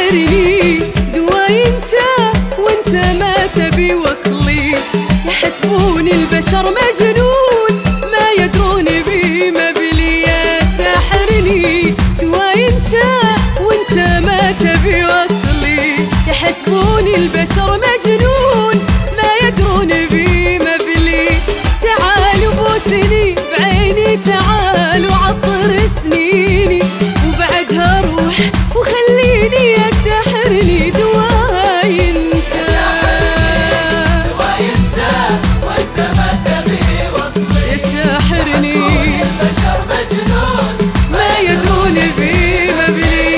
ساحرني دواي انت وانت ما تبي وصلي، يحسبون البشر مجنون ما يدرون بي ما بلي. يا ساحرني دواي انت وانت ما تبي وصلي، يحسبون البشر مجنون ما يدرون بي ما بلي. تعالوا بوسني بعيني، تعالوا عطر سنيني، وبعدها روح وخليني يا ساحرني دواي انت. دواي انت وانت ما تبي وصلي، يا ساحرني البشر مجنون ما يدرون بي ما بلي.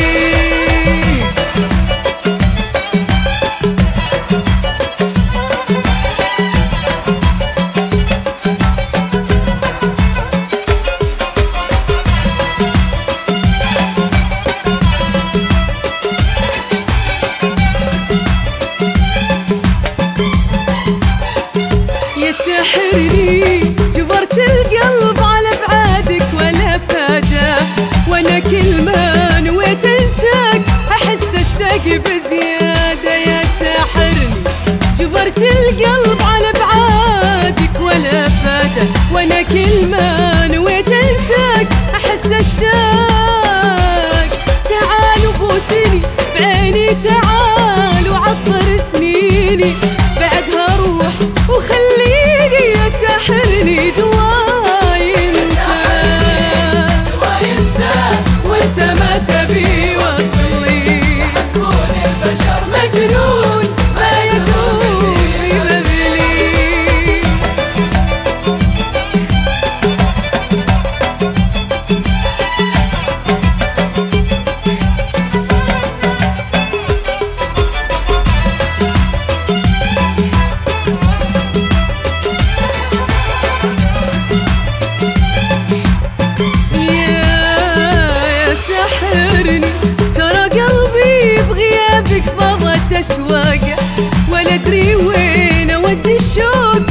يا ساحرني جبرت القلب على بعادك ولا فاده، وانا كل ما نويت انساك احس اشتاق بزياده. يا ساحرني جبرت القلب على بعادك ولا فاده، وانا كل ما نويت انساك احس اشتاق. تعالوا بوسني بعيني، تعالوا عطر سنيني، بعدها روح وخليني يا ساحرني دواي انت. دواي انت وانت ما تبي وصلي، يحسبون البشر مجنون ما يدوم بما بلي. يا ساحرني ترى قلبي بغيابك فضت اشواقه، ولا ادري وين اودي الشوق